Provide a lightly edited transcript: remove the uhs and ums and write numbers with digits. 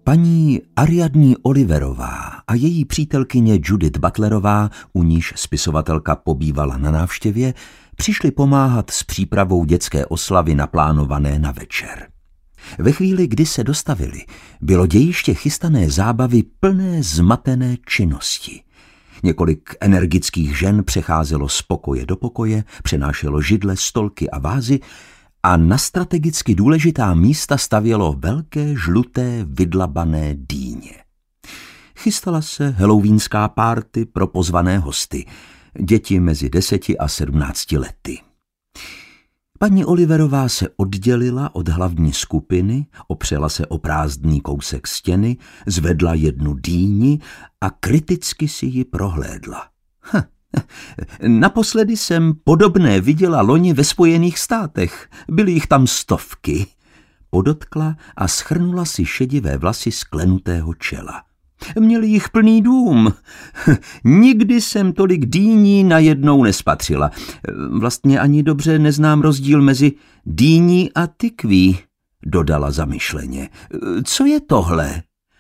Paní Ariadne Oliverová a její přítelkyně Judith Butlerová, u níž spisovatelka pobývala na návštěvě, přišli pomáhat s přípravou dětské oslavy naplánované na večer. Ve chvíli, kdy se dostavili, bylo dějiště chystané zábavy plné zmatené činnosti. Několik energických žen přecházelo z pokoje do pokoje, přenášelo židle, stolky a vázy a na strategicky důležitá místa stavělo velké žluté vydlabané dýně. Chystala se halloweenská párty pro pozvané hosty, děti mezi 10 a 17 lety. Paní Oliverová se oddělila od hlavní skupiny, opřela se o prázdný kousek stěny, zvedla jednu dýni a kriticky si ji prohlédla. Naposledy jsem podobné viděla loni ve Spojených státech. Byly jich tam stovky. Podotkla a schrnula si šedivé vlasy z klenutého čela. Měli jich plný dům. Nikdy jsem tolik dýní najednou nespatřila. Vlastně ani dobře neznám rozdíl mezi dýní a tykví, dodala zamyšleně. Co je tohle?